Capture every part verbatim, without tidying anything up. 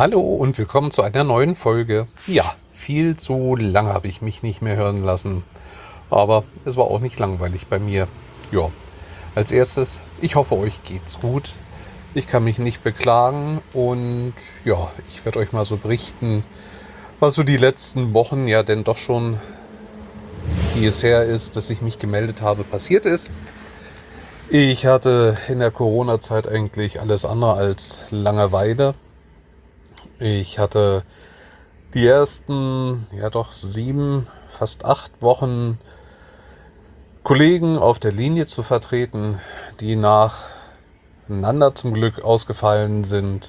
Hallo und willkommen zu einer neuen Folge. Ja, viel zu lange habe ich mich nicht mehr hören lassen, aber es war auch nicht langweilig bei mir. Ja, als erstes, ich hoffe, euch geht's gut. Ich kann mich nicht beklagen und ja, ich werde euch mal so berichten, was so die letzten Wochen ja denn doch schon, die es her ist, dass ich mich gemeldet habe, passiert ist. Ich hatte in der Corona-Zeit eigentlich alles andere als Langeweile. Ich hatte die ersten, ja doch sieben, fast acht Wochen Kollegen auf der Linie zu vertreten, die nacheinander zum Glück ausgefallen sind.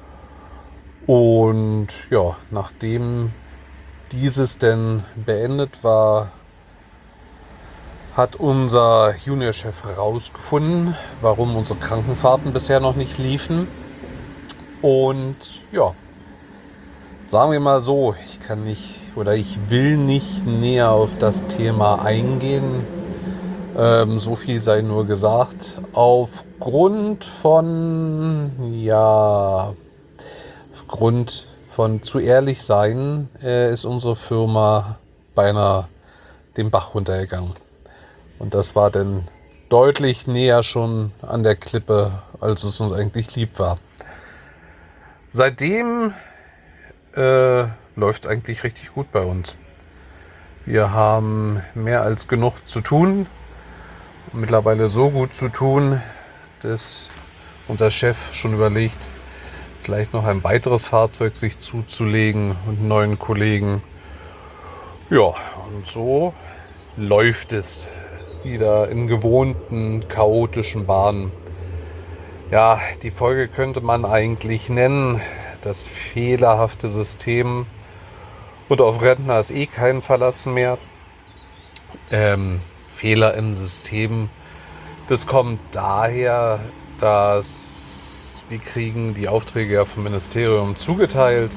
Und ja, nachdem dieses denn beendet war, hat unser Juniorchef herausgefunden, warum unsere Krankenfahrten bisher noch nicht liefen. Und ja, sagen wir mal so, ich kann nicht oder ich will nicht näher auf das Thema eingehen. Ähm, so viel sei nur gesagt. Aufgrund von, ja, aufgrund von zu ehrlich sein, äh, ist unsere Firma beinahe den Bach runtergegangen. Und das war dann deutlich näher schon an der Klippe, als es uns eigentlich lieb war. Seitdem äh, läuft es eigentlich richtig gut bei uns. Wir haben mehr als genug zu tun. Mittlerweile so gut zu tun, dass unser Chef schon überlegt, vielleicht noch ein weiteres Fahrzeug sich zuzulegen und einen neuen Kollegen. Ja, und so läuft es wieder in gewohnten, chaotischen Bahnen. Ja, die Folge könnte man eigentlich nennen, das fehlerhafte System. Und auf Rentner ist eh kein Verlass mehr. Ähm, Fehler im System. Das kommt daher, dass wir kriegen die Aufträge ja vom Ministerium zugeteilt.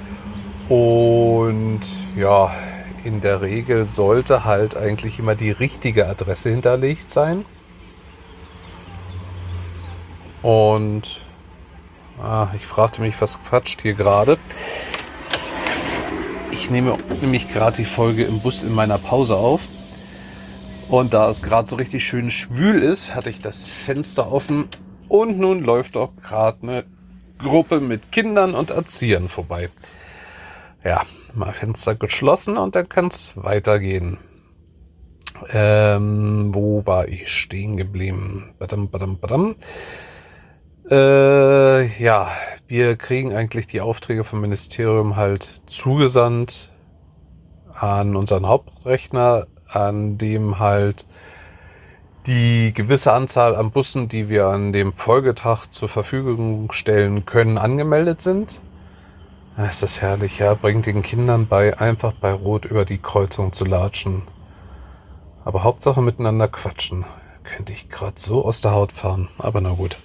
Und ja, in der Regel sollte halt eigentlich immer die richtige Adresse hinterlegt sein. Und ah, ich fragte mich, was quatscht hier gerade. Ich nehme nämlich gerade die Folge im Bus in meiner Pause auf. Und da es gerade so richtig schön schwül ist, hatte ich das Fenster offen. Und nun läuft auch gerade eine Gruppe mit Kindern und Erziehern vorbei. Ja, mal Fenster geschlossen und dann kann es weitergehen. Ähm, wo war ich stehen geblieben? Badam, badam, badam. Äh, ja, wir kriegen eigentlich die Aufträge vom Ministerium halt zugesandt an unseren Hauptrechner, an dem halt die gewisse Anzahl an Bussen, die wir an dem Folgetag zur Verfügung stellen können, angemeldet sind. Es ist herrlich, ja, bringt den Kindern bei, einfach bei Rot über die Kreuzung zu latschen. Aber Hauptsache miteinander quatschen. Könnte ich gerade so aus der Haut fahren, aber na gut.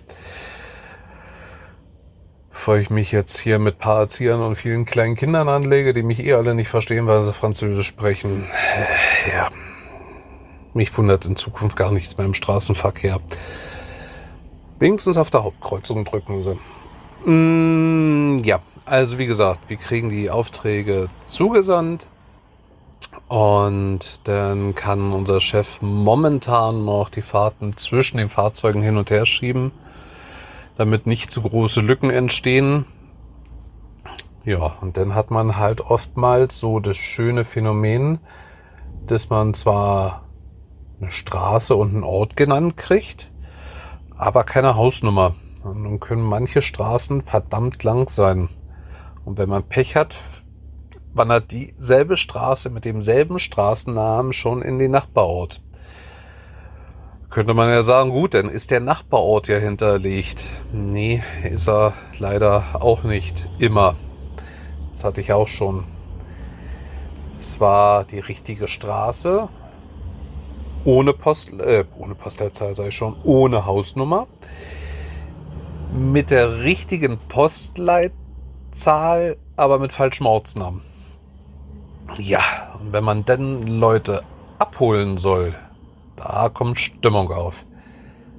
Bevor ich mich jetzt hier mit ein paar Erziehern und vielen kleinen Kindern anlege, die mich eh alle nicht verstehen, weil sie Französisch sprechen. Ja, mich wundert in Zukunft gar nichts mehr im Straßenverkehr. Wenigstens auf der Hauptkreuzung drücken sie. Mm, ja, also wie gesagt, wir kriegen die Aufträge zugesandt. Und dann kann unser Chef momentan noch die Fahrten zwischen den Fahrzeugen hin und her schieben, damit nicht zu große Lücken entstehen. Ja, und dann hat man halt oftmals so das schöne Phänomen, dass man zwar eine Straße und einen Ort genannt kriegt, aber keine Hausnummer. Und nun können manche Straßen verdammt lang sein. Und wenn man Pech hat, wandert dieselbe Straße mit demselben Straßennamen schon in den Nachbarort. Könnte man ja sagen, gut, dann ist der Nachbarort ja hinterlegt. Nee, ist er leider auch nicht immer. Das hatte ich auch schon. Es war die richtige Straße, ohne Post, äh, ohne Postleitzahl sei schon, ohne Hausnummer, mit der richtigen Postleitzahl, aber mit falschem Ortsnamen. Ja, und wenn man dann Leute abholen soll, da kommt Stimmung auf.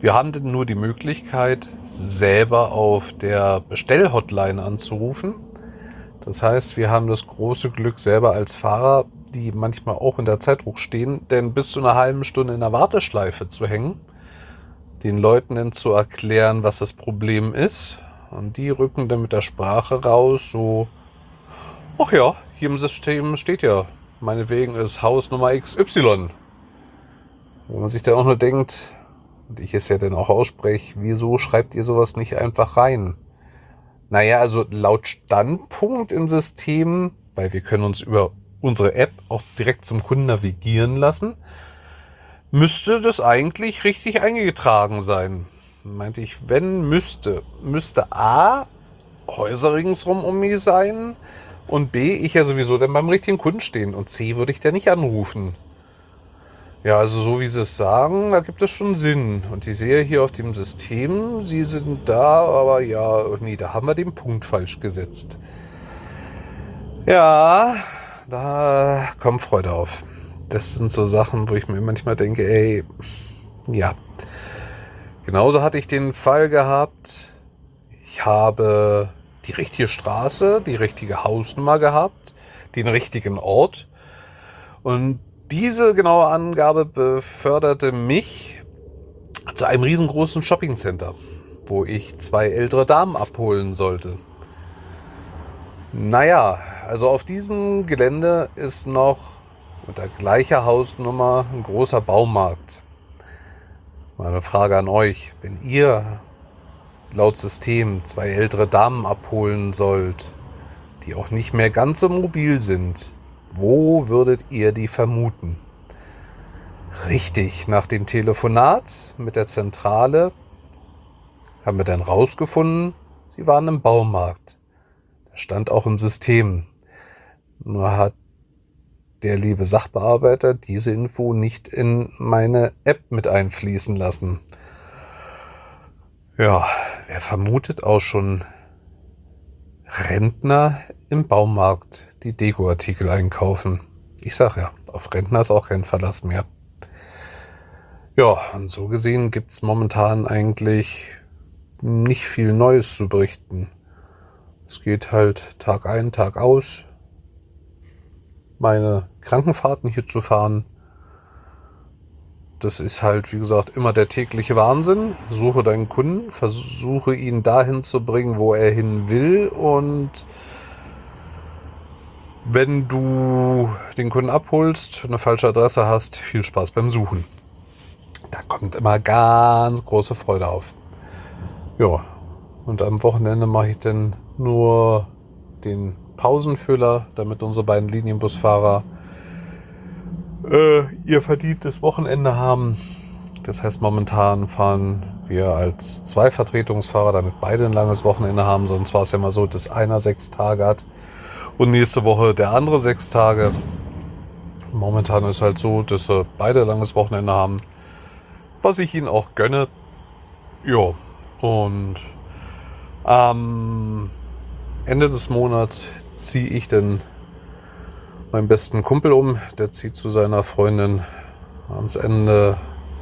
Wir haben denn nur die Möglichkeit, selber auf der Bestellhotline anzurufen. Das heißt, wir haben das große Glück, selber als Fahrer, die manchmal auch in der Zeitdruck stehen, denn bis zu einer halben Stunde in der Warteschleife zu hängen, den Leuten dann zu erklären, was das Problem ist. Und die rücken dann mit der Sprache raus, so, ach ja, hier im System steht ja, meinetwegen ist Haus Nummer X Y. Wo man sich dann auch nur denkt, und ich es ja dann auch ausspreche, wieso schreibt ihr sowas nicht einfach rein? Naja, also laut Standpunkt im System, weil wir können uns über unsere App auch direkt zum Kunden navigieren lassen, müsste das eigentlich richtig eingetragen sein. Meinte ich, wenn müsste, müsste A, Häuser ringsrum um mich sein und B, ich ja sowieso dann beim richtigen Kunden stehen und C, würde ich dann nicht anrufen. Ja, also so wie Sie es sagen, da gibt es schon Sinn. Und ich sehe hier auf dem System, Sie sind da, aber ja, nee, da haben wir den Punkt falsch gesetzt. Ja, da kommt Freude auf. Das sind so Sachen, wo ich mir manchmal denke, ey, ja. Genauso hatte ich den Fall gehabt, ich habe die richtige Straße, die richtige Hausnummer gehabt, den richtigen Ort und diese genaue Angabe beförderte mich zu einem riesengroßen Shoppingcenter, wo ich zwei ältere Damen abholen sollte. Naja, also auf diesem Gelände ist noch mit der gleichen Hausnummer ein großer Baumarkt. Meine Frage an euch, wenn ihr laut System zwei ältere Damen abholen sollt, die auch nicht mehr ganz so mobil sind, wo würdet ihr die vermuten? Richtig, nach dem Telefonat mit der Zentrale haben wir dann rausgefunden, sie waren im Baumarkt. Das stand auch im System. Nur hat der liebe Sachbearbeiter diese Info nicht in meine App mit einfließen lassen. Ja, wer vermutet auch schon Rentner im Baumarkt, die Dekoartikel einkaufen. Ich sag ja, auf Rentner ist auch kein Verlass mehr. Ja, und so gesehen gibt es momentan eigentlich nicht viel Neues zu berichten. Es geht halt Tag ein, Tag aus, meine Krankenfahrten hier zu fahren. Das ist halt, wie gesagt, immer der tägliche Wahnsinn. Suche deinen Kunden, versuche ihn dahin zu bringen, wo er hin will. Und wenn du den Kunden abholst, eine falsche Adresse hast, viel Spaß beim Suchen. Da kommt immer ganz große Freude auf. Ja, und am Wochenende mache ich dann nur den Pausenfüller, damit unsere beiden Linienbusfahrer äh, ihr verdientes Wochenende haben. Das heißt, momentan fahren wir als zwei Vertretungsfahrer, damit beide ein langes Wochenende haben. Sonst war es ja mal so, dass einer sechs Tage hat und nächste Woche der andere sechs Tage. Momentan ist halt so, dass wir beide ein langes Wochenende haben, was ich ihnen auch gönne. Ja, und am Ende des Monats ziehe ich dann meinen besten Kumpel um. Der zieht zu seiner Freundin ans Ende,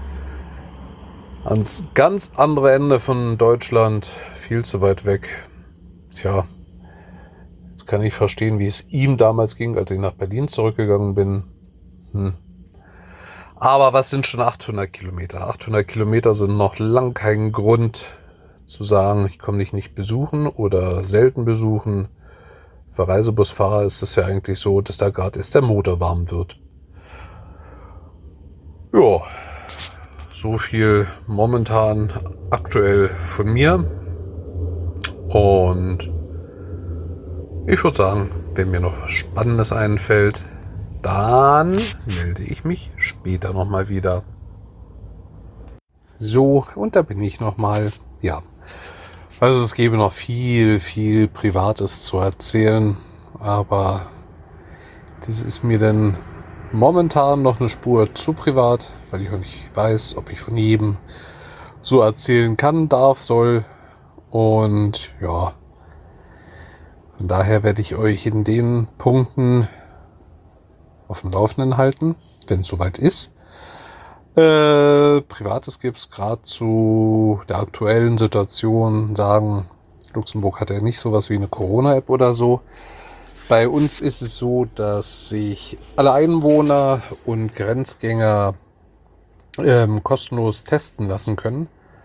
ans ganz andere Ende von Deutschland, viel zu weit weg. Tja, jetzt kann ich verstehen, wie es ihm damals ging, als ich nach Berlin zurückgegangen bin. Hm. Aber was sind schon achthundert Kilometer? achthundert Kilometer sind noch lang kein Grund zu sagen, ich komme dich nicht besuchen oder selten besuchen. Für Reisebusfahrer ist es ja eigentlich so, dass da gerade erst der Motor warm wird. Ja, so viel momentan aktuell von mir. Und ich würde sagen, wenn mir noch was Spannendes einfällt, dann melde ich mich später nochmal wieder. So, und da bin ich nochmal. Ja, also es gäbe noch viel, viel Privates zu erzählen, aber das ist mir dann momentan noch eine Spur zu privat, weil ich auch nicht weiß, ob ich von jedem so erzählen kann, darf, soll. Und ja, von daher werde ich euch in den Punkten auf dem Laufenden halten, wenn es soweit ist. Äh, Privates gibt es gerade zu der aktuellen Situation, sagen, Luxemburg hat ja nicht sowas wie eine Corona-App oder so. Bei uns ist es so, dass sich alle Einwohner und Grenzgänger ähm, kostenlos testen lassen können.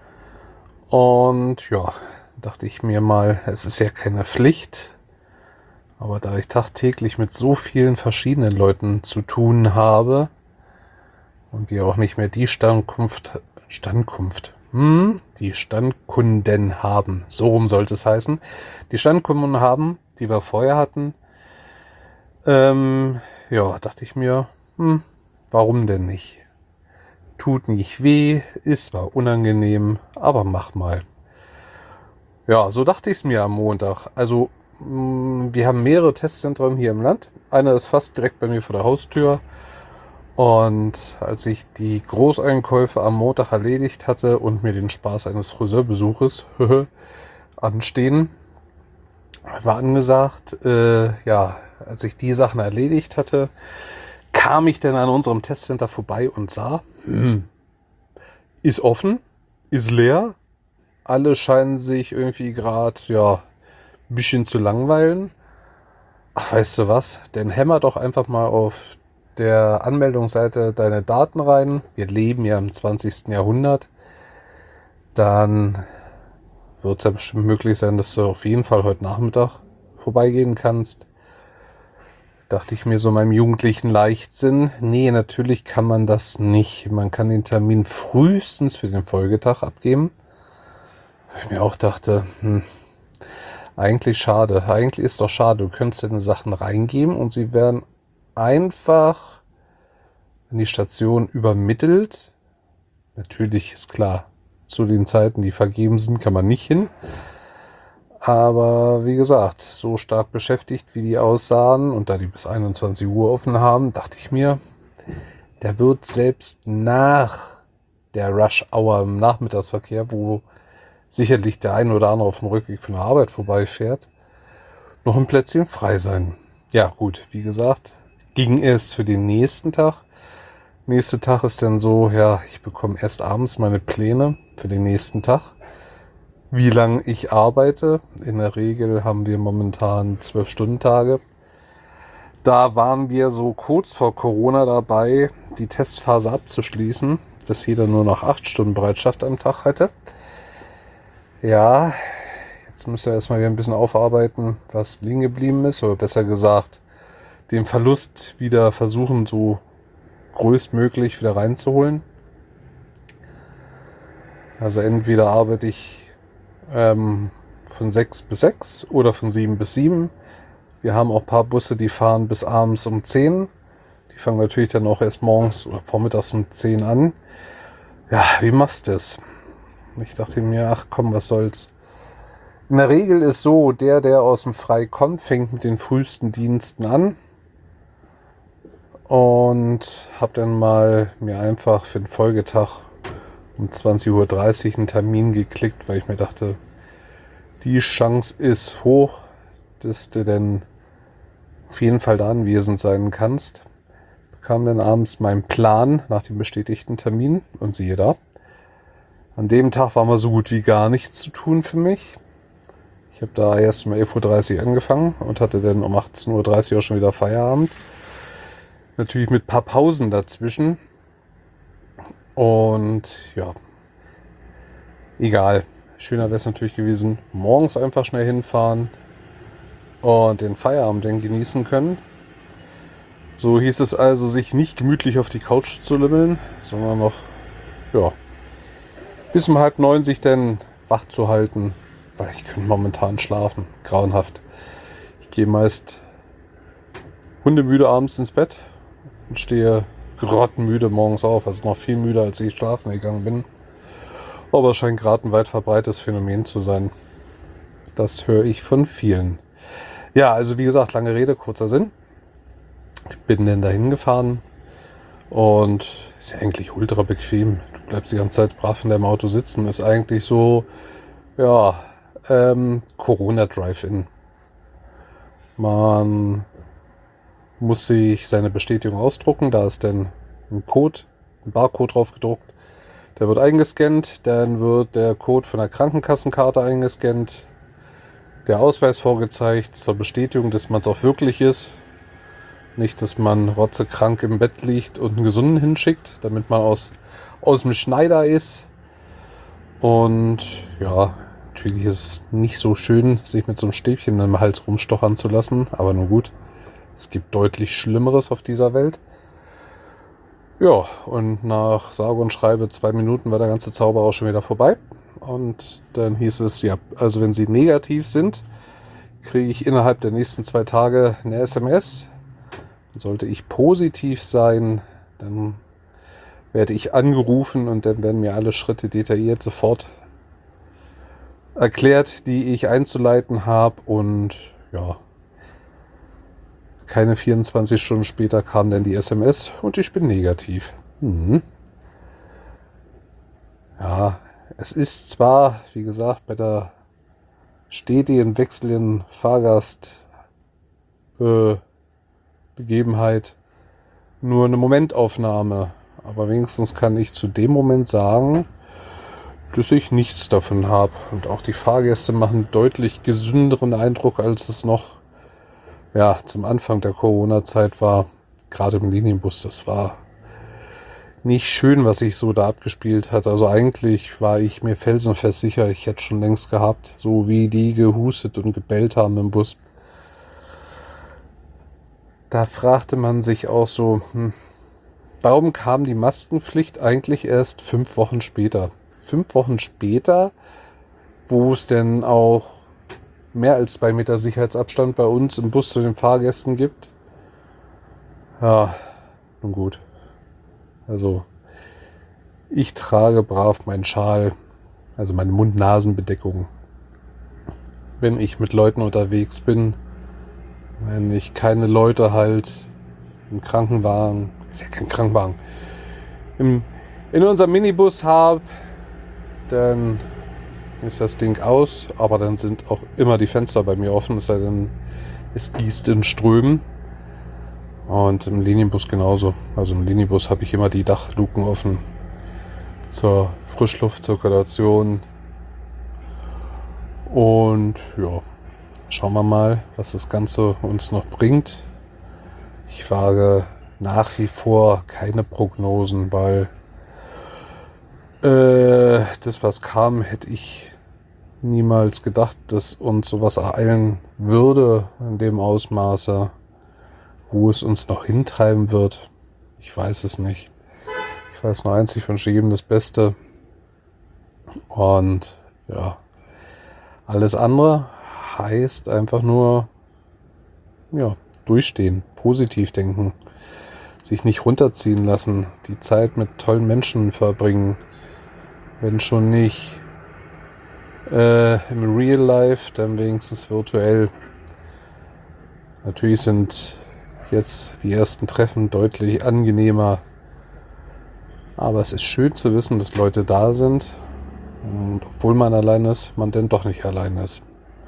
Und ja, dachte ich mir mal, es ist ja keine Pflicht, aber da ich tagtäglich mit so vielen verschiedenen Leuten zu tun habe und wir auch nicht mehr die Standkunft, Standkunft, hm, die Standkunden haben, so rum sollte es heißen, die Standkunden haben, die wir vorher hatten, ähm, ja, dachte ich mir, hm, warum denn nicht? Tut nicht weh, ist zwar unangenehm, aber mach mal. Ja, so dachte ich es mir am Montag. Also, mh, wir haben mehrere Testzentren hier im Land. Einer ist fast direkt bei mir vor der Haustür. Und als ich die Großeinkäufe am Montag erledigt hatte und mir den Spaß eines Friseurbesuches anstehen, war angesagt, äh, ja, als ich die Sachen erledigt hatte, kam ich dann an unserem Testcenter vorbei und sah, hm, ist offen, ist leer, alle scheinen sich irgendwie gerade, ja, ein bisschen zu langweilen. Ach, weißt du was? Dann hämmer doch einfach mal auf der Anmeldungsseite deine Daten rein. Wir leben ja im zwanzigsten Jahrhundert. Dann wird es ja bestimmt möglich sein, dass du auf jeden Fall heute Nachmittag vorbeigehen kannst. Dachte ich mir so meinem jugendlichen Leichtsinn. Nee, natürlich kann man das nicht. Man kann den Termin frühestens für den Folgetag abgeben. Weil ich mir auch dachte, hm, eigentlich schade. Eigentlich ist doch schade. Du könntest deine Sachen reingeben und sie werden einfach in die Station übermittelt. Natürlich ist klar, zu den Zeiten, die vergeben sind, kann man nicht hin. Aber wie gesagt, so stark beschäftigt, wie die aussahen und da die bis einundzwanzig Uhr offen haben, dachte ich mir, der wird selbst nach der Rush-Hour im Nachmittagsverkehr, wo sicherlich der ein oder andere auf dem Rückweg von der Arbeit vorbeifährt, noch ein Plätzchen frei sein. Ja gut, wie gesagt, ging es für den nächsten Tag. Nächster Tag ist dann so, ja, ich bekomme erst abends meine Pläne für den nächsten Tag. Wie lange ich arbeite. In der Regel haben wir momentan zwölf-Stunden-Tage. Da waren wir so kurz vor Corona dabei, die Testphase abzuschließen, dass jeder nur noch acht Stunden Bereitschaft am Tag hatte. Ja, jetzt müssen wir erstmal wieder ein bisschen aufarbeiten, was liegen geblieben ist, oder besser gesagt, den Verlust wieder versuchen, so größtmöglich wieder reinzuholen. Also entweder arbeite ich ähm, von sechs bis sechs oder von sieben bis sieben. Wir haben auch ein paar Busse, die fahren bis abends um zehn. Die fangen natürlich dann auch erst morgens oder vormittags um zehn an. Ja, wie machst du das? Ich dachte mir, ach komm, was soll's. In der Regel ist so, der, der aus dem Frei kommt, fängt mit den frühesten Diensten an. Und habe dann mal mir einfach für den Folgetag um zwanzig Uhr dreißig einen Termin geklickt, weil ich mir dachte, die Chance ist hoch, dass du dann auf jeden Fall da anwesend sein kannst. Bekam dann abends meinen Plan nach dem bestätigten Termin und siehe da, an dem Tag war mal so gut wie gar nichts zu tun für mich. Ich habe da erst um elf Uhr dreißig angefangen und hatte dann um achtzehn Uhr dreißig auch schon wieder Feierabend. Natürlich mit ein paar Pausen dazwischen. Und ja, egal. Schöner wäre es natürlich gewesen, morgens einfach schnell hinfahren und den Feierabend dann genießen können. So hieß es also, sich nicht gemütlich auf die Couch zu lümmeln, sondern noch, ja, bis um halb neun sich dann wach zu halten, weil ich könnte momentan schlafen. Grauenhaft. Ich gehe meist hundemüde abends ins Bett und stehe grottenmüde morgens auf, also noch viel müder, als ich schlafen gegangen bin. Aber es scheint gerade ein weit verbreitetes Phänomen zu sein. Das höre ich von vielen. Ja, also wie gesagt, lange Rede, kurzer Sinn. Ich bin dann dahin gefahren und ist ja eigentlich ultra bequem. Du bleibst die ganze Zeit brav in deinem Auto sitzen. Ist eigentlich so, ja, ähm, Corona-Drive-In. Man muss sich seine Bestätigung ausdrucken. Da ist dann ein Code ein Barcode drauf gedruckt. Der wird eingescannt, dann wird der Code von der Krankenkassenkarte eingescannt, der Ausweis vorgezeigt zur Bestätigung, dass man es auch wirklich ist. Nicht, dass man rotzekrank im Bett liegt und einen Gesunden hinschickt, damit man aus, aus dem Schneider ist. Und ja, natürlich ist es nicht so schön, sich mit so einem Stäbchen im Hals rumstochern zu lassen. Aber nun gut, es gibt deutlich Schlimmeres auf dieser Welt. Ja, und nach sage und schreibe zwei Minuten war der ganze Zauber auch schon wieder vorbei. Und dann hieß es, ja, also wenn Sie negativ sind, kriege ich innerhalb der nächsten zwei Tage eine S M S. Sollte ich positiv sein, dann werde ich angerufen und dann werden mir alle Schritte detailliert sofort erklärt, die ich einzuleiten habe. Und ja, keine vierundzwanzig Stunden später kam dann die S M S und ich bin negativ. Hm. Ja, es ist zwar, wie gesagt, bei der stetigen wechselnden Fahrgast äh, Begebenheit nur eine Momentaufnahme, aber wenigstens kann ich zu dem Moment sagen, dass ich nichts davon habe. Und auch die Fahrgäste machen deutlich gesünderen Eindruck, als es noch ja, zum Anfang der Corona-Zeit war. Gerade im Linienbus, das war nicht schön, was sich so da abgespielt hat. Also eigentlich war ich mir felsenfest sicher, ich hätte schon längst gehabt, so wie die gehustet und gebellt haben im Bus. Da fragte man sich auch so, hm, warum kam die Maskenpflicht eigentlich erst fünf Wochen später? Fünf Wochen später, wo es denn auch mehr als zwei Meter Sicherheitsabstand bei uns im Bus zu den Fahrgästen gibt. Ja, nun gut. Also, ich trage brav meinen Schal, also meine Mund-Nasen-Bedeckung, wenn ich mit Leuten unterwegs bin. Wenn ich keine Leute halt im Krankenwagen, ist ja kein Krankenwagen, im, in unserem Minibus habe, dann ist das Ding aus, aber dann sind auch immer die Fenster bei mir offen, es sei denn, es gießt in Strömen. Und im Linienbus genauso. Also im Linienbus habe ich immer die Dachluken offen zur Frischluftzirkulation. Und ja, schauen wir mal, was das Ganze uns noch bringt. Ich wage nach wie vor keine Prognosen, weil äh, das, was kam, hätte ich niemals gedacht, dass uns sowas ereilen würde in dem Ausmaße. Wo es uns noch hintreiben wird, ich weiß es nicht. Ich weiß nur eins, ich wünsche jedem das Beste. Und ja, alles andere heißt einfach nur ja, durchstehen, positiv denken, sich nicht runterziehen lassen, die Zeit mit tollen Menschen verbringen, wenn schon nicht äh, im Real Life, dann wenigstens virtuell. Natürlich sind jetzt die ersten Treffen deutlich angenehmer, aber es ist schön zu wissen, dass Leute da sind und obwohl man allein ist, man denn doch nicht allein ist.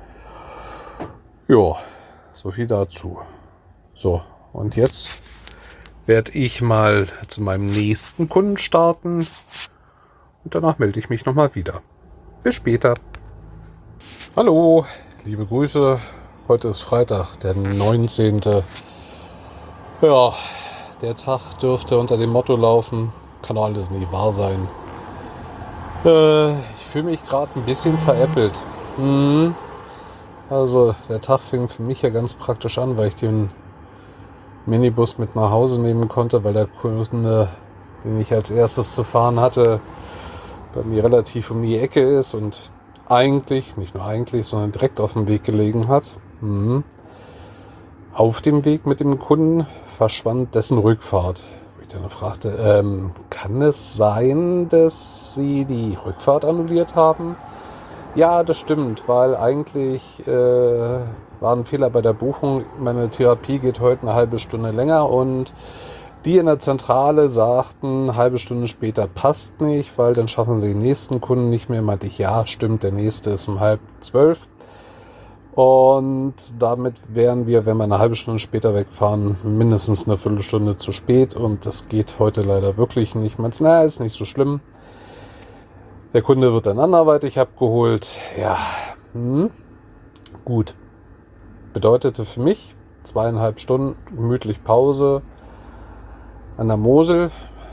Jo, so viel dazu. So, und jetzt werde ich mal zu meinem nächsten Kunden starten und danach melde ich mich nochmal wieder. Bis später. Hallo, liebe Grüße. Heute ist Freitag, der neunzehnte Ja, der Tag dürfte unter dem Motto laufen, kann doch alles nicht wahr sein. Äh, ich fühle mich gerade ein bisschen veräppelt. Hm. Also der Tag fing für mich ja ganz praktisch an, weil ich den Minibus mit nach Hause nehmen konnte, weil der Kunde, den ich als erstes zu fahren hatte, bei mir relativ um die Ecke ist und eigentlich, nicht nur eigentlich, sondern direkt auf dem Weg gelegen hat. Hm. Auf dem Weg mit dem Kunden verschwand dessen Rückfahrt. Wo ich dann fragte, ähm, kann es sein, dass Sie die Rückfahrt annulliert haben? Ja, das stimmt, weil eigentlich äh, war ein Fehler bei der Buchung. Meine Therapie geht heute eine halbe Stunde länger und die in der Zentrale sagten, eine halbe Stunde später passt nicht, weil dann schaffen Sie den nächsten Kunden nicht mehr. Meinte ich, ja, stimmt, der nächste ist um halb zwölf. Und damit wären wir, wenn wir eine halbe Stunde später wegfahren, mindestens eine Viertelstunde zu spät. Und das geht heute leider wirklich nicht. Ich meine, naja, ist nicht so schlimm. Der Kunde wird dann anderweitig abgeholt. Ja, hm. Gut. Bedeutete für mich zweieinhalb Stunden gemütlich Pause an der Mosel.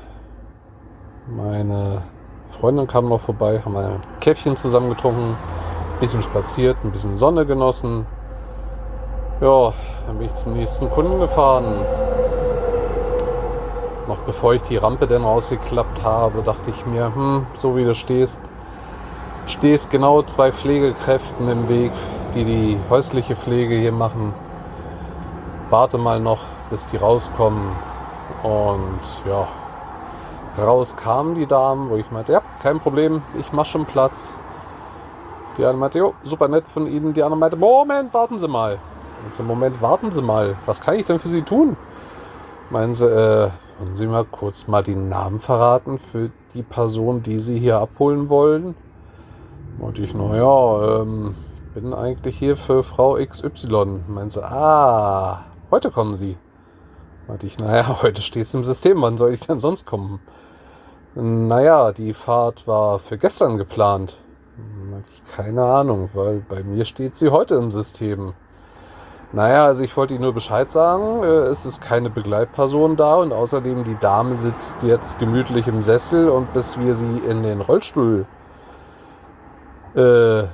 Meine Freundin kam noch vorbei, haben ein Käffchen zusammen getrunken, ein bisschen spaziert, ein bisschen Sonne genossen. Ja, dann bin ich zum nächsten Kunden gefahren. Noch bevor ich die Rampe dann rausgeklappt habe, dachte ich mir, hm, so wie du stehst, stehst genau zwei Pflegekräften im Weg, die die häusliche Pflege hier machen. Warte mal noch, bis die rauskommen. Und ja, raus kamen die Damen, wo ich meinte, ja, kein Problem, ich mache schon Platz. Die eine meinte, jo, super nett von Ihnen. Die andere meinte, Moment, warten Sie mal. Ich so, Moment, warten Sie mal. Was kann ich denn für Sie tun? Meinen Sie, äh, wollen Sie mal kurz mal die Namen verraten für die Person, die Sie hier abholen wollen? Und ich, naja, ähm, ich bin eigentlich hier für Frau X Y. Meinen Sie, ah, heute kommen Sie. Meinte ich, naja, heute steht es im System, wann soll ich denn sonst kommen? Naja, die Fahrt war für gestern geplant. Meinte ich, keine Ahnung, weil bei mir steht sie heute im System. Naja, also ich wollte Ihnen nur Bescheid sagen, es ist keine Begleitperson da und außerdem die Dame sitzt jetzt gemütlich im Sessel und bis wir sie in den Rollstuhl äh,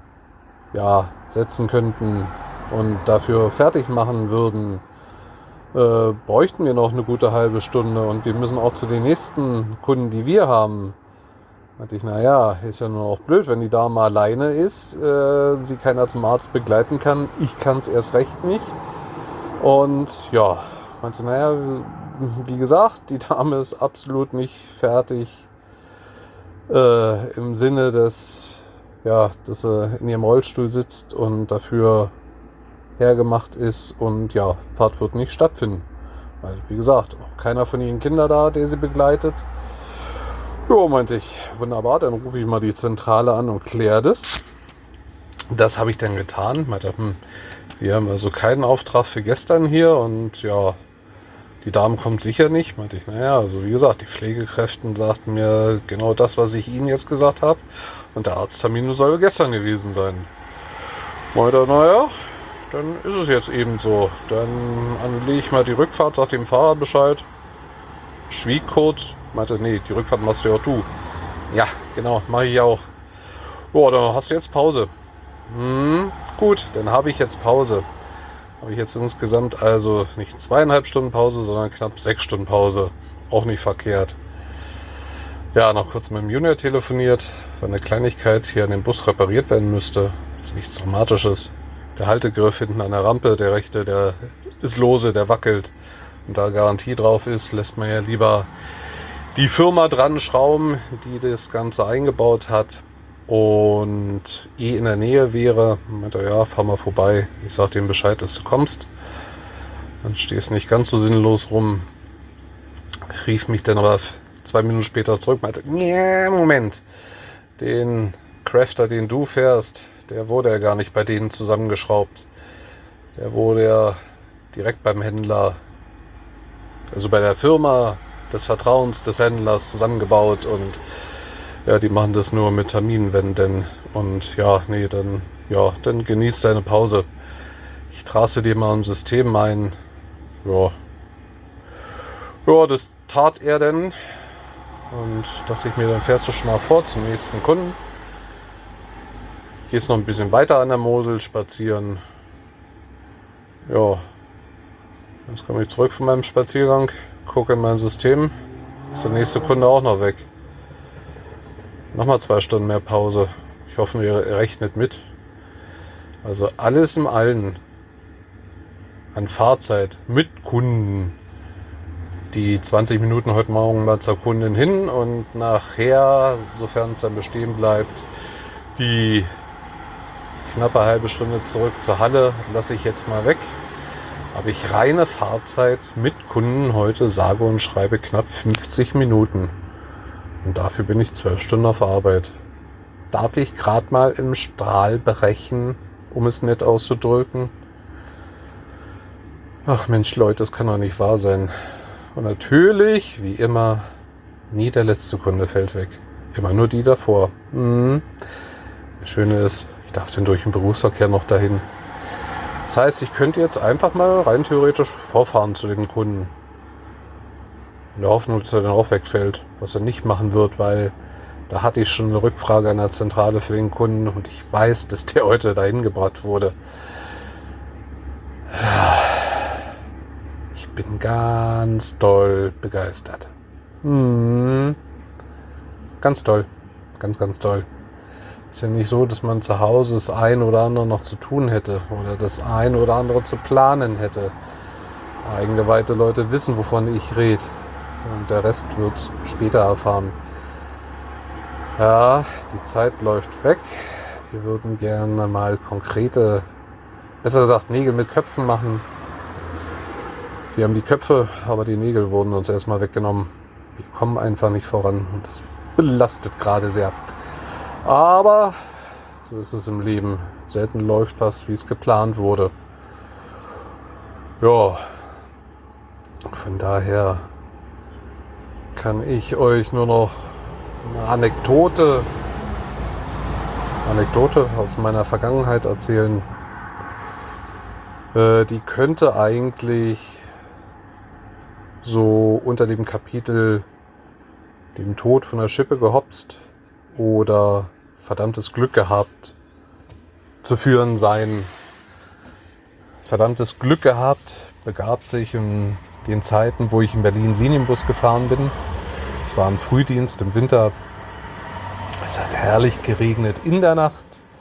ja, setzen könnten und dafür fertig machen würden, äh, bräuchten wir noch eine gute halbe Stunde und wir müssen auch zu den nächsten Kunden, die wir haben. Meinte ich, naja, ist ja nur auch blöd, wenn die Dame alleine ist, äh, sie keiner zum Arzt begleiten kann. Ich kann es erst recht nicht. Und ja, meinte, naja, wie gesagt, die Dame ist absolut nicht fertig äh, im Sinne des, ja, dass sie in ihrem Rollstuhl sitzt und dafür hergemacht ist und ja, Fahrt wird nicht stattfinden. Weil, wie gesagt, auch keiner von ihren Kindern da, der sie begleitet. Ja, meinte ich, wunderbar, dann rufe ich mal die Zentrale an und kläre das. Das habe ich dann getan. Meinte, hm, wir haben also keinen Auftrag für gestern hier und ja, die Dame kommt sicher nicht. Meinte ich, naja, also wie gesagt, die Pflegekräfte sagten mir genau das, was ich Ihnen jetzt gesagt habe. Und der Arzttermin soll gestern gewesen sein. Meinte, naja, dann ist es jetzt eben so. Dann annulliere ich mal die Rückfahrt, sag dem Fahrer Bescheid. Schwieg kurz. Meinte, nee, die Rückfahrt machst du ja auch du. Ja, genau, mache ich auch. Boah, dann hast du jetzt Pause. Hm, gut, dann habe ich jetzt Pause. Habe ich jetzt insgesamt also nicht zweieinhalb Stunden Pause, sondern knapp sechs Stunden Pause. Auch nicht verkehrt. Ja, noch kurz mit dem Junior telefoniert, weil eine Kleinigkeit hier an dem Bus repariert werden müsste. Ist nichts Dramatisches. Der Haltegriff hinten an der Rampe, der rechte, der ist lose, der wackelt. Und da Garantie drauf ist, lässt man ja lieber die Firma dran schrauben, die das Ganze eingebaut hat und eh in der Nähe wäre. Meinte, ja, fahr mal vorbei. Ich sag dem Bescheid, dass du kommst. Dann stehst nicht ganz so sinnlos rum. Rief mich dann aber zwei Minuten später zurück. Meinte, nee, Moment. Den Crafter, den du fährst, der wurde ja gar nicht bei denen zusammengeschraubt. Der wurde ja direkt beim Händler, also bei der Firma des Vertrauens des Händlers zusammengebaut und ja, die machen das nur mit Terminwänden und ja, nee, dann, ja, dann genießt deine Pause. Ich trasse dir mal im System ein. Ja. Ja, das tat er denn und dachte ich mir, dann fährst du schon mal vor zum nächsten Kunden. Gehst noch ein bisschen weiter an der Mosel spazieren. Ja. Jetzt komme ich zurück von meinem Spaziergang, gucke in mein System, ist der nächste Kunde auch noch weg. Nochmal zwei Stunden mehr Pause. Ich hoffe, ihr rechnet mit. Also alles im Allen an Fahrzeit mit Kunden. Die zwanzig Minuten heute Morgen mal zur Kundin hin und nachher, sofern es dann bestehen bleibt, die knappe halbe Stunde zurück zur Halle lasse ich jetzt mal weg. Habe ich reine Fahrzeit mit Kunden heute sage und schreibe knapp fünfzig Minuten. Und dafür bin ich zwölf Stunden auf Arbeit. Darf ich gerade mal im Strahl berechnen, um es nett auszudrücken. Ach Mensch, Leute, das kann doch nicht wahr sein. Und natürlich, wie immer, nie der letzte Kunde fällt weg. Immer nur die davor. Mhm. Das Schöne ist, ich darf denn durch den Berufsverkehr noch dahin. Das heißt, ich könnte jetzt einfach mal rein theoretisch vorfahren zu dem Kunden. In der Hoffnung, dass er dann auch wegfällt. Was er nicht machen wird, weil da hatte ich schon eine Rückfrage an der Zentrale für den Kunden und ich weiß, dass der heute dahin gebracht wurde. Ich bin ganz doll begeistert. Hm. Ganz toll. Ganz, ganz toll. Ist ja nicht so, dass man zu Hause das eine oder andere noch zu tun hätte oder das eine oder andere zu planen hätte. Eingeweihte Leute wissen, wovon ich rede. Und der Rest wird's später erfahren. Ja, die Zeit läuft weg. Wir würden gerne mal konkrete, besser gesagt Nägel mit Köpfen machen. Wir haben die Köpfe, aber die Nägel wurden uns erstmal weggenommen. Wir kommen einfach nicht voran und das belastet gerade sehr. Aber so ist es im Leben. Selten läuft was, wie es geplant wurde. Ja, von daher kann ich euch nur noch eine Anekdote, Anekdote aus meiner Vergangenheit erzählen. Äh, die könnte eigentlich so unter dem Kapitel dem Tod von der Schippe gehopst oder verdammtes Glück gehabt zu führen sein. Verdammtes Glück gehabt begab sich in den Zeiten, wo ich in Berlin Linienbus gefahren bin. Es war ein Frühdienst im Winter. Es hat herrlich geregnet in der Nacht.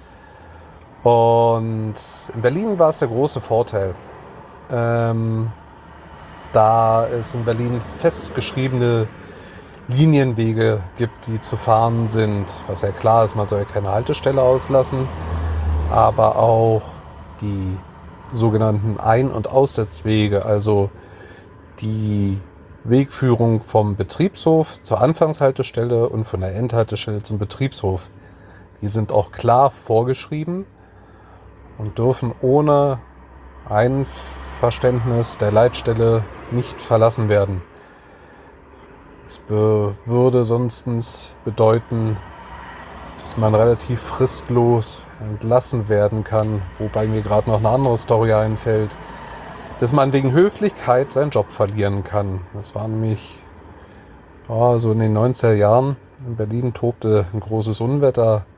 Und in Berlin war es der große Vorteil, ähm, da es in Berlin festgeschriebene Linienwege gibt, die zu fahren sind. Was ja klar ist, man soll ja keine Haltestelle auslassen. Aber auch die sogenannten Ein- und Aussetzwege, also die Wegführung vom Betriebshof zur Anfangshaltestelle und von der Endhaltestelle zum Betriebshof, die sind auch klar vorgeschrieben und dürfen ohne Einverständnis der Leitstelle nicht verlassen werden. Es be- würde sonst bedeuten, dass man relativ fristlos entlassen werden kann, wobei mir gerade noch eine andere Story einfällt, dass man wegen Höflichkeit seinen Job verlieren kann. Das war nämlich oh, so in den neunziger Jahren. In Berlin tobte ein großes Unwetter.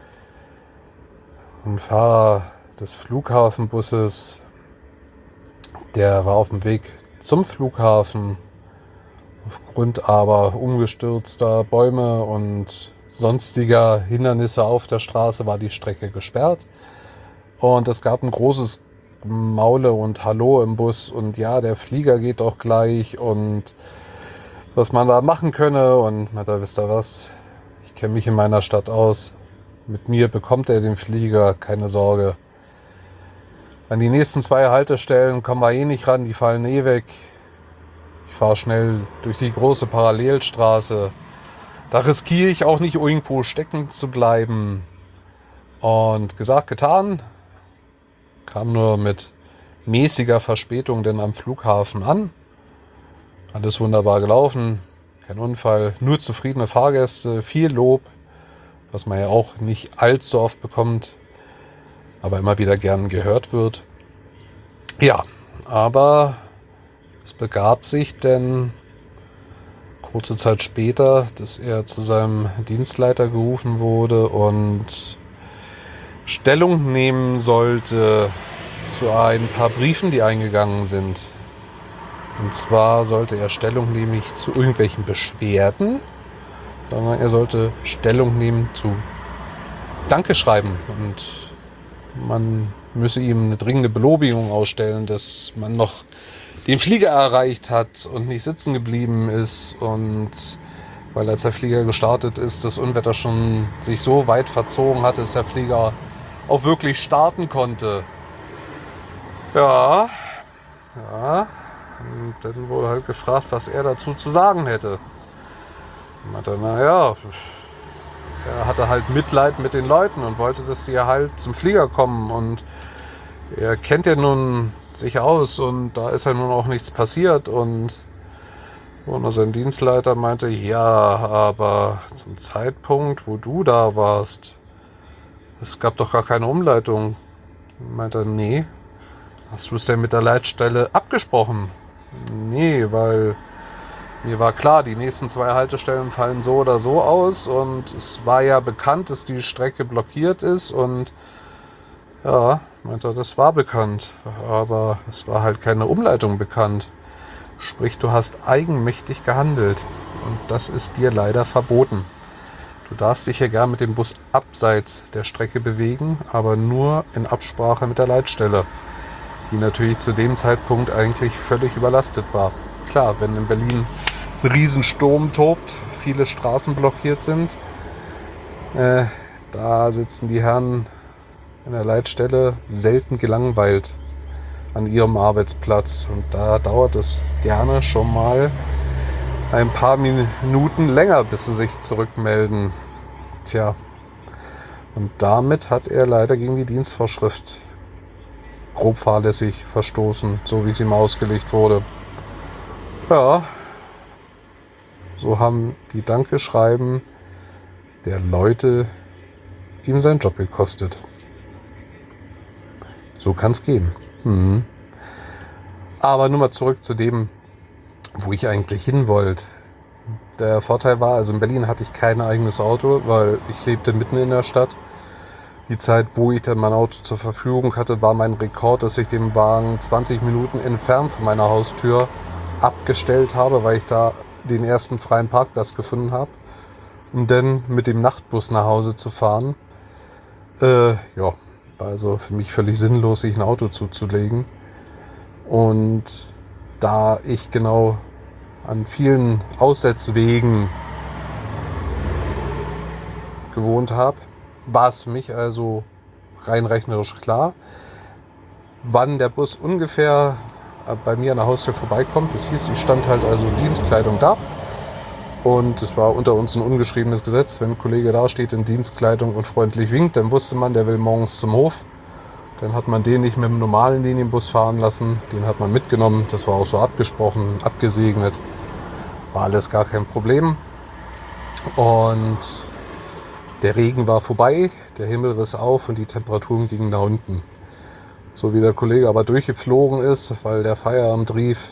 Ein Fahrer des Flughafenbusses, der war auf dem Weg zum Flughafen. Aufgrund aber umgestürzter Bäume und sonstiger Hindernisse auf der Straße war die Strecke gesperrt. Und es gab ein großes Maule und Hallo im Bus und ja, der Flieger geht doch gleich und was man da machen könne. Und na, da wisst ihr was, ich kenne mich in meiner Stadt aus. Mit mir bekommt er den Flieger, keine Sorge. An die nächsten zwei Haltestellen kommen wir eh nicht ran, die fallen eh weg. Ich fahre schnell durch die große Parallelstraße. Da riskiere ich auch nicht irgendwo stecken zu bleiben. Und gesagt, getan. Kam nur mit mäßiger Verspätung denn am Flughafen an. Alles wunderbar gelaufen. Kein Unfall. Nur zufriedene Fahrgäste. Viel Lob. Was man ja auch nicht allzu oft bekommt. Aber immer wieder gern gehört wird. Ja, aber es begab sich denn kurze Zeit später, dass er zu seinem Dienstleiter gerufen wurde und Stellung nehmen sollte zu ein paar Briefen, die eingegangen sind. Und zwar sollte er Stellung nehmen nicht zu irgendwelchen Beschwerden, sondern er sollte Stellung nehmen zu Dankeschreiben. Und man müsse ihm eine dringende Belobigung ausstellen, dass man noch den Flieger erreicht hat und nicht sitzen geblieben ist. Und weil als der Flieger gestartet ist, das Unwetter schon sich so weit verzogen hatte, dass der Flieger auch wirklich starten konnte. Ja, ja. Und dann wurde halt gefragt, was er dazu zu sagen hätte. Ich meinte, naja, er hatte halt Mitleid mit den Leuten und wollte, dass die halt zum Flieger kommen. Und er kennt ja nun sich aus und da ist ja nun auch nichts passiert. Und, und sein Dienstleiter meinte, ja, aber zum Zeitpunkt, wo du da warst, es gab doch gar keine Umleitung. Meinte er, nee. Hast du es denn mit der Leitstelle abgesprochen? Nee, weil mir war klar, die nächsten zwei Haltestellen fallen so oder so aus und es war ja bekannt, dass die Strecke blockiert ist und ja, meinte er, das war bekannt, aber es war halt keine Umleitung bekannt. Sprich, du hast eigenmächtig gehandelt und das ist dir leider verboten. Du darfst dich ja gern mit dem Bus abseits der Strecke bewegen, aber nur in Absprache mit der Leitstelle, die natürlich zu dem Zeitpunkt eigentlich völlig überlastet war. Klar, wenn in Berlin ein Riesensturm tobt, viele Straßen blockiert sind, äh, da sitzen die Herren in der Leitstelle selten gelangweilt an ihrem Arbeitsplatz. Und da dauert es gerne schon mal ein paar Minuten länger, bis sie sich zurückmelden. Tja, und damit hat er leider gegen die Dienstvorschrift grob fahrlässig verstoßen, so wie es ihm ausgelegt wurde. Ja, so haben die Dankeschreiben der Leute ihm seinen Job gekostet. So kann es gehen. Mhm. Aber nur mal zurück zu dem, wo ich eigentlich hin wollte. Der Vorteil war, also in Berlin hatte ich kein eigenes Auto, weil ich lebte mitten in der Stadt. Die Zeit, wo ich dann mein Auto zur Verfügung hatte, war mein Rekord, dass ich den Wagen zwanzig Minuten entfernt von meiner Haustür abgestellt habe, weil ich da den ersten freien Parkplatz gefunden habe, um dann mit dem Nachtbus nach Hause zu fahren. Äh, ja, war also für mich völlig sinnlos, sich ein Auto zuzulegen. Und da ich genau an vielen Aussetzwegen gewohnt habe, war es für mich also rein rechnerisch klar, wann der Bus ungefähr bei mir an der Haustür vorbeikommt. Das hieß, ich stand halt also in Dienstkleidung da und es war unter uns ein ungeschriebenes Gesetz, wenn ein Kollege da steht in Dienstkleidung und freundlich winkt, dann wusste man, der will morgens zum Hof. Dann hat man den nicht mit dem normalen Linienbus fahren lassen, den hat man mitgenommen, das war auch so abgesprochen, abgesegnet, war alles gar kein Problem. Und der Regen war vorbei, der Himmel riss auf und die Temperaturen gingen nach unten. So wie der Kollege aber durchgeflogen ist, weil der Feierabend rief,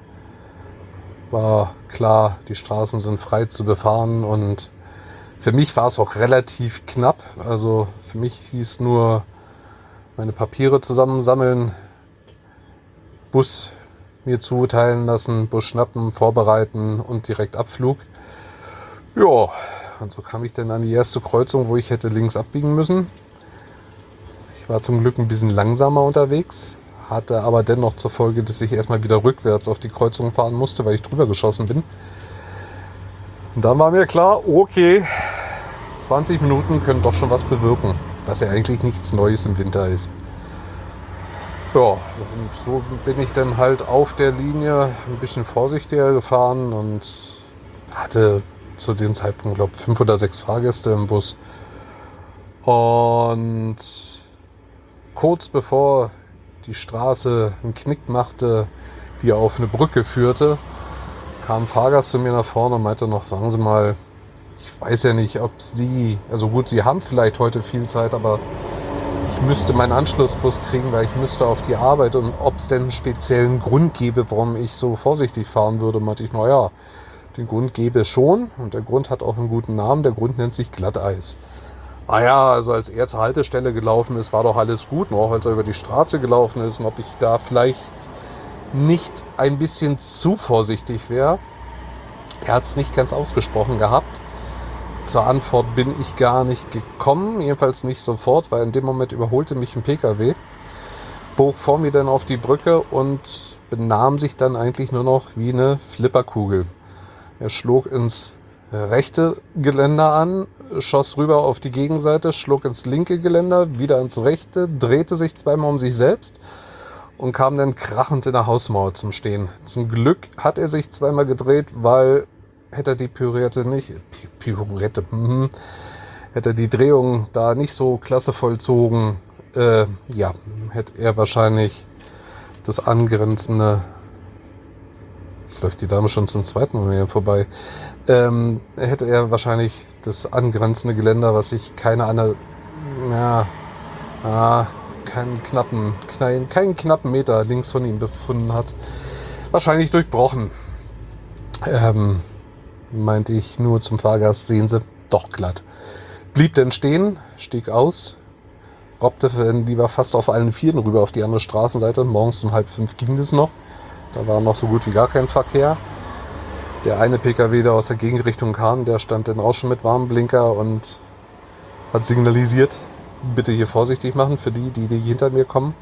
war klar, die Straßen sind frei zu befahren und für mich war es auch relativ knapp. Also für mich hieß nur meine Papiere zusammensammeln, Bus mir zuteilen lassen, Bus schnappen, vorbereiten und direkt Abflug. Ja, und so kam ich dann an die erste Kreuzung, wo ich hätte links abbiegen müssen. Ich war zum Glück ein bisschen langsamer unterwegs, hatte aber dennoch zur Folge, dass ich erstmal wieder rückwärts auf die Kreuzung fahren musste, weil ich drüber geschossen bin. Und dann war mir klar, okay, zwanzig Minuten können doch schon was bewirken, was ja eigentlich nichts Neues im Winter ist. Ja, und so bin ich dann halt auf der Linie ein bisschen vorsichtiger gefahren und hatte zu dem Zeitpunkt, glaube ich, fünf oder sechs Fahrgäste im Bus. Und kurz bevor die Straße einen Knick machte, die auf eine Brücke führte, kam ein Fahrgast zu mir nach vorne und meinte noch, sagen Sie mal, ich weiß ja nicht, ob Sie, also gut, Sie haben vielleicht heute viel Zeit, aber ich müsste meinen Anschlussbus kriegen, weil ich müsste auf die Arbeit und ob es denn einen speziellen Grund gäbe, warum ich so vorsichtig fahren würde, meinte ich, naja, den Grund gäbe es schon und der Grund hat auch einen guten Namen, der Grund nennt sich Glatteis. Naja, also als er zur Haltestelle gelaufen ist, war doch alles gut, noch als er über die Straße gelaufen ist und ob ich da vielleicht nicht ein bisschen zu vorsichtig wäre. Er hat es nicht ganz ausgesprochen gehabt. Zur Antwort bin ich gar nicht gekommen, jedenfalls nicht sofort, weil in dem Moment überholte mich ein Pkw, bog vor mir dann auf die Brücke und benahm sich dann eigentlich nur noch wie eine Flipperkugel. Er schlug ins rechte Geländer an, schoss rüber auf die Gegenseite, schlug ins linke Geländer, wieder ins rechte, drehte sich zweimal um sich selbst und kam dann krachend in der Hausmauer zum Stehen. Zum Glück hat er sich zweimal gedreht, weil hätte er die Pirouette nicht, Pirouette, hm, hätte die Drehung da nicht so klasse vollzogen, äh, ja, hätte er wahrscheinlich das angrenzende, jetzt läuft die Dame schon zum zweiten Mal hier vorbei, ähm, hätte er wahrscheinlich das angrenzende Geländer, was sich keine andere, ja, ah, keinen knappen, keinen, keinen knappen Meter links von ihm befunden hat, wahrscheinlich durchbrochen. Ähm, meinte ich nur zum Fahrgast, sehen Sie, doch glatt. Blieb denn stehen, stieg aus, robbte lieber fast auf allen Vieren rüber auf die andere Straßenseite. Morgens um halb fünf ging das noch. Da war noch so gut wie gar kein Verkehr. Der eine P K W, der aus der Gegenrichtung kam, der stand dann auch schon mit Warnblinker und hat signalisiert, bitte hier vorsichtig machen für die, die, die hinter mir kommen.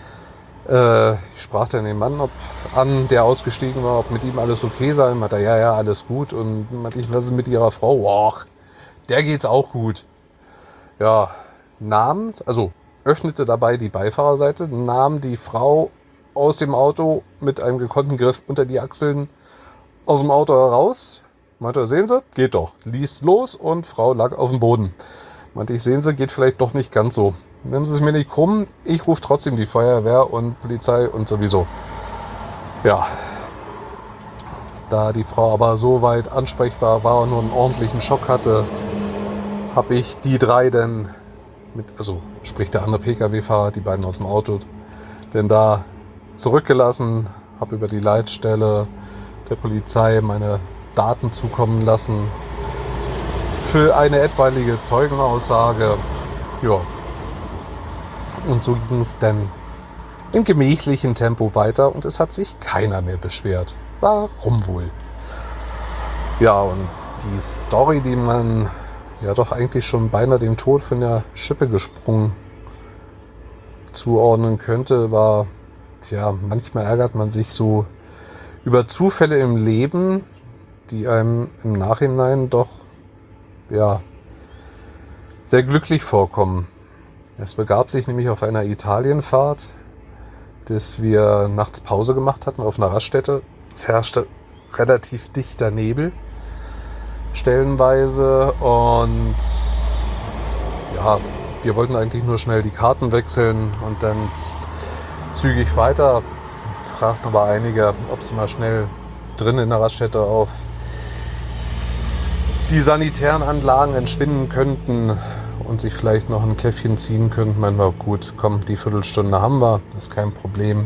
Äh, ich sprach dann den Mann ob, an, der ausgestiegen war, ob mit ihm alles okay sei. Meinte er, ja, ja, alles gut. Und meinte ich, was ist mit ihrer Frau? Boah, der geht's auch gut. Ja, nahm, also öffnete dabei die Beifahrerseite, nahm die Frau aus dem Auto mit einem gekonnten Griff unter die Achseln aus dem Auto heraus. Meinte, sehen Sie, geht doch. Ließ los und Frau lag auf dem Boden. Meinte ich, sehen Sie, geht vielleicht doch nicht ganz so. Nehmen Sie es mir nicht krumm, ich rufe trotzdem die Feuerwehr und Polizei und sowieso. Ja, da die Frau aber so weit ansprechbar war und nur einen ordentlichen Schock hatte, habe ich die drei dann, mit, also sprich der andere P K W-Fahrer, die beiden aus dem Auto, denn da zurückgelassen, habe über die Leitstelle der Polizei meine Daten zukommen lassen für eine etwaige Zeugenaussage. Ja. Und so ging es dann im gemächlichen Tempo weiter und es hat sich keiner mehr beschwert. Warum wohl? Ja, und die Story, die man ja doch eigentlich schon beinahe dem Tod von der Schippe gesprungen zuordnen könnte, war, tja, manchmal ärgert man sich so über Zufälle im Leben, die einem im Nachhinein doch, ja, sehr glücklich vorkommen. Es begab sich nämlich auf einer Italienfahrt, dass wir nachts Pause gemacht hatten auf einer Raststätte. Es herrschte relativ dichter Nebel, stellenweise, und ja, wir wollten eigentlich nur schnell die Karten wechseln und dann zügig weiter. Fragten aber einige, ob sie mal schnell drin in der Raststätte auf die sanitären Anlagen entschwinden könnten und sich vielleicht noch ein Käffchen ziehen könnten. Meinen wir, gut, komm, die Viertelstunde haben wir, das ist kein Problem.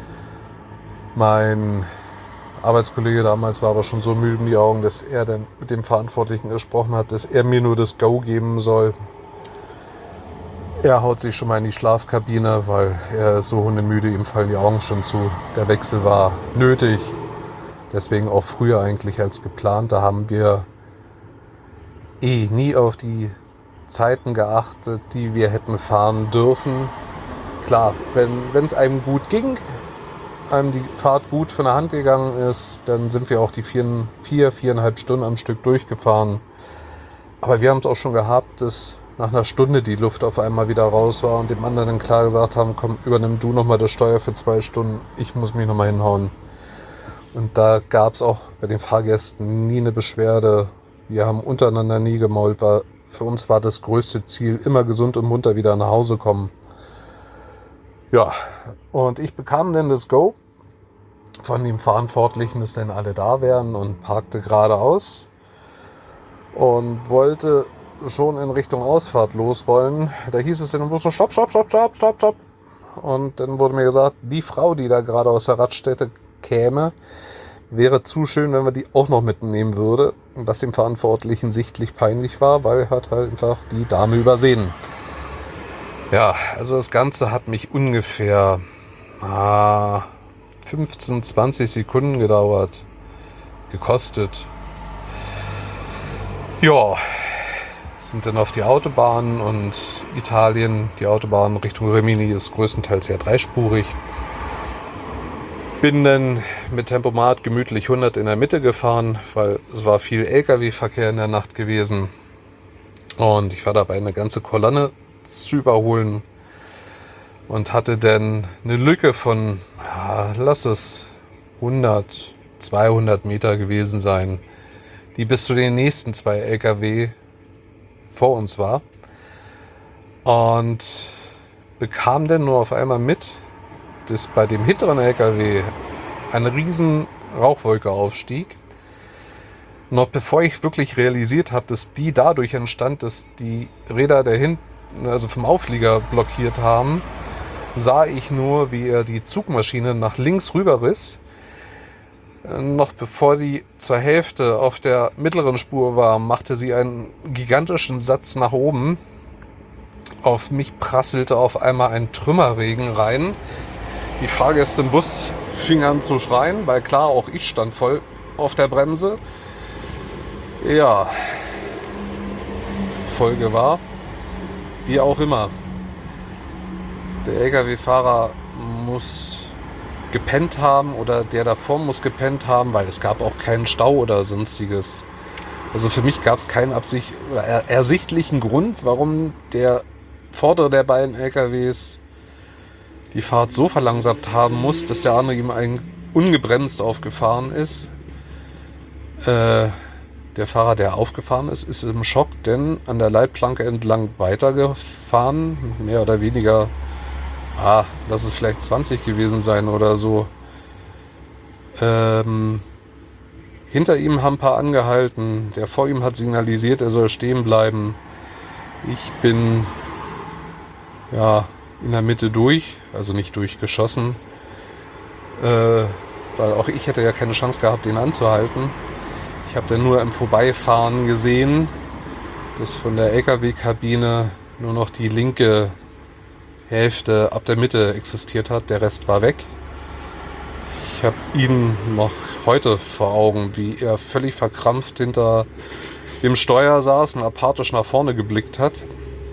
Mein Arbeitskollege damals war aber schon so müde in die Augen, dass er dann mit dem Verantwortlichen gesprochen hat, dass er mir nur das Go geben soll. Er haut sich schon mal in die Schlafkabine, weil er ist so hundemüde, ihm fallen die Augen schon zu. Der Wechsel war nötig, deswegen auch früher eigentlich als geplant. Da haben wir eh nie auf die Zeiten geachtet, die wir hätten fahren dürfen. Klar, wenn es einem gut ging, einem die Fahrt gut von der Hand gegangen ist, dann sind wir auch die vier, vier, viereinhalb Stunden am Stück durchgefahren. Aber wir haben es auch schon gehabt, dass nach einer Stunde die Luft auf einmal wieder raus war und dem anderen dann klar gesagt haben, komm, übernimm du nochmal das Steuer für zwei Stunden, ich muss mich nochmal hinhauen. Und da gab es auch bei den Fahrgästen nie eine Beschwerde. Wir haben untereinander nie gemault, weil für uns war das größte Ziel, immer gesund und munter wieder nach Hause kommen. Ja, und ich bekam dann das Go von dem Verantwortlichen, dass dann alle da wären, und parkte geradeaus und wollte schon in Richtung Ausfahrt losrollen. Da hieß es dann so, stopp, stopp, stopp, stopp, stopp, stopp. Und dann wurde mir gesagt, die Frau, die da gerade aus der Raststätte käme, wäre zu schön, wenn wir die auch noch mitnehmen würde. Was dem Verantwortlichen sichtlich peinlich war, weil er hat halt einfach die Dame übersehen. Ja, also das Ganze hat mich ungefähr ah, fünfzehn, zwanzig Sekunden gedauert, gekostet. Ja, sind dann auf die Autobahn, und Italien, die Autobahn Richtung Rimini ist größtenteils ja dreispurig. Bin dann mit Tempomat gemütlich hundert in der Mitte gefahren, weil es war viel L K W-Verkehr in der Nacht gewesen. Und ich war dabei, eine ganze Kolonne zu überholen und hatte dann eine Lücke von, ja, lass es hundert, zweihundert Meter gewesen sein, die bis zu den nächsten zwei L K W vor uns war. Und bekam dann nur auf einmal mit, dass bei dem hinteren L K W eine riesen Rauchwolke aufstieg. Noch bevor ich wirklich realisiert habe, dass die dadurch entstand, dass die Räder der hinten, also vom Auflieger blockiert haben, sah ich nur, wie er die Zugmaschine nach links rüber riss. Noch bevor die zur Hälfte auf der mittleren Spur war, machte sie einen gigantischen Satz nach oben. Auf mich prasselte auf einmal ein Trümmerregen rein. Die Fahrgäste im Bus fingen an zu schreien, weil klar, auch ich stand voll auf der Bremse. Ja, Folge war, wie auch immer, der L K W-Fahrer muss gepennt haben oder der davor muss gepennt haben, weil es gab auch keinen Stau oder sonstiges. Also für mich gab es keinen absicht oder er, ersichtlichen Grund, warum der vordere der beiden L K Ws die Fahrt so verlangsamt haben muss, dass der andere ihm ein ungebremst aufgefahren ist. Äh, der Fahrer, der aufgefahren ist, ist im Schock, denn an der Leitplanke entlang weitergefahren, mehr oder weniger, ah, lass es vielleicht zwanzig gewesen sein oder so. Ähm, hinter ihm haben ein paar angehalten, der vor ihm hat signalisiert, er soll stehen bleiben. Ich bin ja in der Mitte durch, also nicht durchgeschossen, äh, weil auch ich hätte ja keine Chance gehabt, den anzuhalten. Ich habe dann nur im Vorbeifahren gesehen, dass von der L K W-Kabine nur noch die linke Hälfte ab der Mitte existiert hat, der Rest war weg. Ich habe ihn noch heute vor Augen, wie er völlig verkrampft hinter dem Steuer saß und apathisch nach vorne geblickt hat.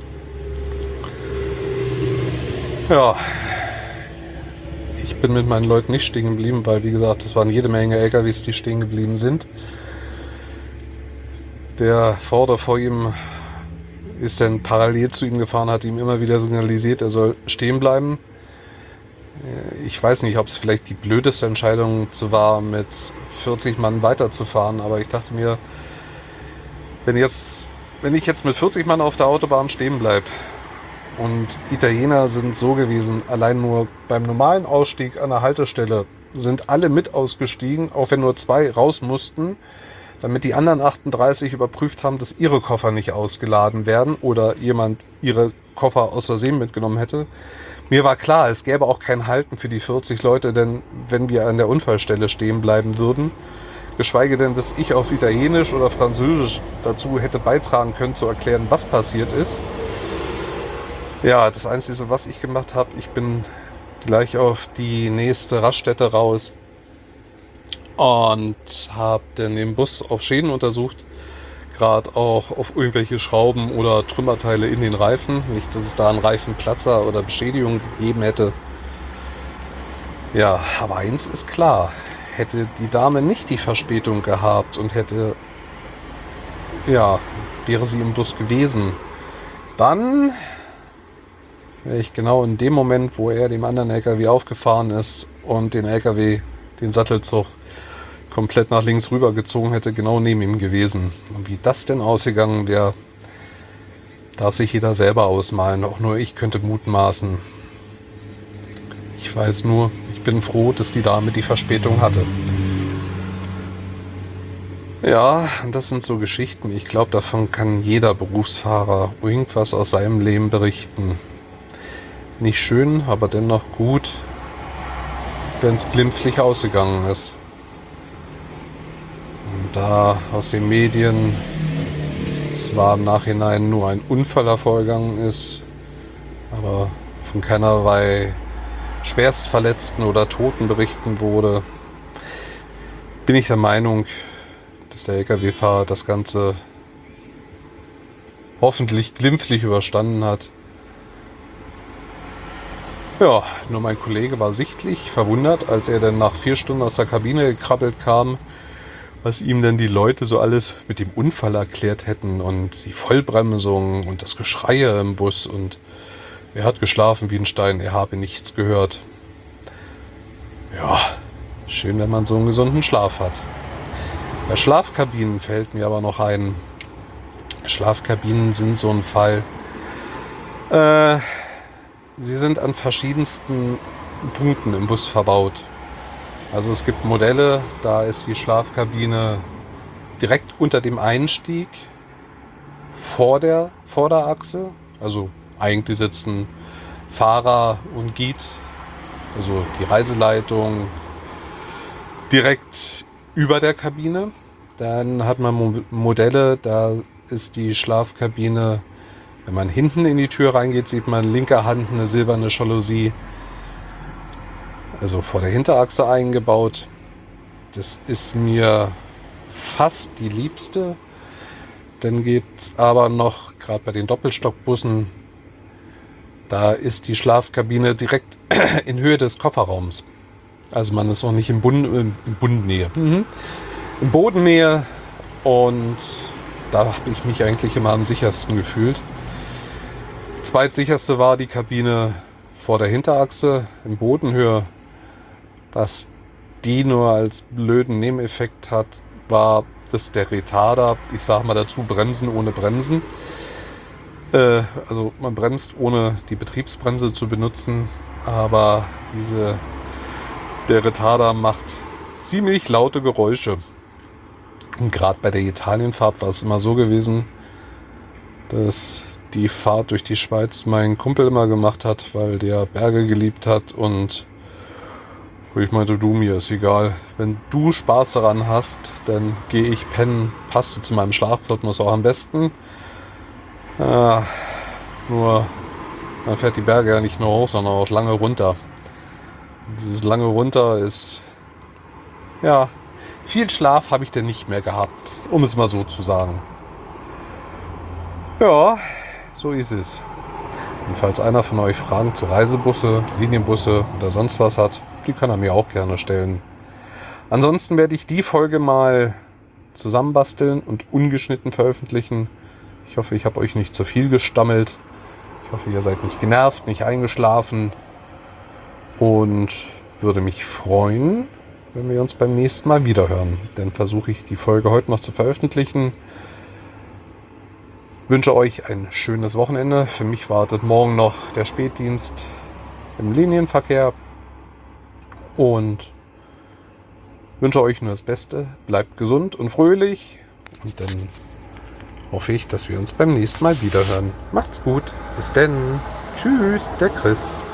Ja, ich bin mit meinen Leuten nicht stehen geblieben, weil wie gesagt, es waren jede Menge L K Ws, die stehen geblieben sind. Der Vorder vor ihm ist dann parallel zu ihm gefahren, hat ihm immer wieder signalisiert, er soll stehen bleiben. Ich weiß nicht, ob es vielleicht die blödeste Entscheidung war, mit vierzig Mann weiterzufahren, aber ich dachte mir, wenn, jetzt, wenn ich jetzt mit vierzig Mann auf der Autobahn stehen bleibe, und Italiener sind so gewesen, allein nur beim normalen Ausstieg an der Haltestelle sind alle mit ausgestiegen, auch wenn nur zwei raus mussten, damit die anderen achtunddreißig überprüft haben, dass ihre Koffer nicht ausgeladen werden oder jemand ihre Koffer aus Versehen mitgenommen hätte. Mir war klar, es gäbe auch kein Halten für die vierzig Leute, denn wenn wir an der Unfallstelle stehen bleiben würden, geschweige denn, dass ich auf Italienisch oder Französisch dazu hätte beitragen können, zu erklären, was passiert ist. Ja, das Einzige, was ich gemacht habe, ich bin gleich auf die nächste Raststätte raus und habe dann den Bus auf Schäden untersucht, gerade auch auf irgendwelche Schrauben oder Trümmerteile in den Reifen. Nicht, dass es da einen Reifenplatzer oder Beschädigung gegeben hätte. Ja, aber eins ist klar, hätte die Dame nicht die Verspätung gehabt und hätte, ja, wäre sie im Bus gewesen, dann wäre ich genau in dem Moment, wo er dem anderen L K W aufgefahren ist und den L K W, den Sattelzug, komplett nach links rüber gezogen hätte, genau neben ihm gewesen. Und wie das denn ausgegangen wäre, darf sich jeder selber ausmalen. Auch nur ich könnte mutmaßen. Ich weiß nur, ich bin froh, dass die Dame die Verspätung hatte. Ja, das sind so Geschichten. Ich glaube, davon kann jeder Berufsfahrer irgendwas aus seinem Leben berichten. Nicht schön, aber dennoch gut, wenn es glimpflich ausgegangen ist. Und da aus den Medien zwar im Nachhinein nur ein Unfall hervorgegangen ist, aber von keinerlei Schwerstverletzten oder Toten berichten wurde, bin ich der Meinung, dass der L K W-Fahrer das Ganze hoffentlich glimpflich überstanden hat. Ja, nur mein Kollege war sichtlich verwundert, als er dann nach vier Stunden aus der Kabine gekrabbelt kam, was ihm denn die Leute so alles mit dem Unfall erklärt hätten und die Vollbremsung und das Geschreie im Bus und er hat geschlafen wie ein Stein, er habe nichts gehört. Ja, schön, wenn man so einen gesunden Schlaf hat. Bei Schlafkabinen fällt mir aber noch ein, Schlafkabinen sind so ein Fall. Äh, sie sind an verschiedensten Punkten im Bus verbaut. Also es gibt Modelle, da ist die Schlafkabine direkt unter dem Einstieg vor der Vorderachse. Also eigentlich sitzen Fahrer und Guide, also die Reiseleitung, direkt über der Kabine. Dann hat man Mo- Modelle, da ist die Schlafkabine, wenn man hinten in die Tür reingeht, sieht man linker Hand eine silberne Jalousie, also vor der Hinterachse eingebaut. Das ist mir fast die liebste. Dann gibt es aber noch, gerade bei den Doppelstockbussen, da ist die Schlafkabine direkt in Höhe des Kofferraums. Also man ist auch nicht in, Bund, in Bundnähe, mhm. in Bodennähe, und da habe ich mich eigentlich immer am sichersten gefühlt. Zweitsicherste war die Kabine vor der Hinterachse in Bodenhöhe. Was die nur als blöden Nebeneffekt hat, war, dass der Retarder, ich sag mal dazu, Bremsen ohne Bremsen. Äh, also man bremst ohne die Betriebsbremse zu benutzen, aber diese, der Retarder macht ziemlich laute Geräusche. Und gerade bei der Italienfahrt war es immer so gewesen, dass die Fahrt durch die Schweiz mein Kumpel immer gemacht hat, weil der Berge geliebt hat, und ich meinte, du, mir ist egal. Wenn du Spaß daran hast, dann gehe ich pennen. Passt du zu meinem Schlafrhythmus auch am besten. Äh, nur, man fährt die Berge ja nicht nur hoch, sondern auch lange runter. Und dieses lange runter ist, ja, viel Schlaf habe ich denn nicht mehr gehabt, um es mal so zu sagen. Ja, so ist es. Und falls einer von euch Fragen zu Reisebusse, Linienbusse oder sonst was hat, die kann er mir auch gerne stellen. Ansonsten werde ich die Folge mal zusammenbasteln und ungeschnitten veröffentlichen. Ich hoffe, ich habe euch nicht zu viel gestammelt. Ich hoffe, ihr seid nicht genervt, nicht eingeschlafen. Und würde mich freuen, wenn wir uns beim nächsten Mal wiederhören. Dann versuche ich die Folge heute noch zu veröffentlichen. Wünsche euch ein schönes Wochenende. Für mich wartet morgen noch der Spätdienst im Linienverkehr. Und wünsche euch nur das Beste. Bleibt gesund und fröhlich. Und dann hoffe ich, dass wir uns beim nächsten Mal wiederhören. Macht's gut. Bis denn. Tschüss, der Chris.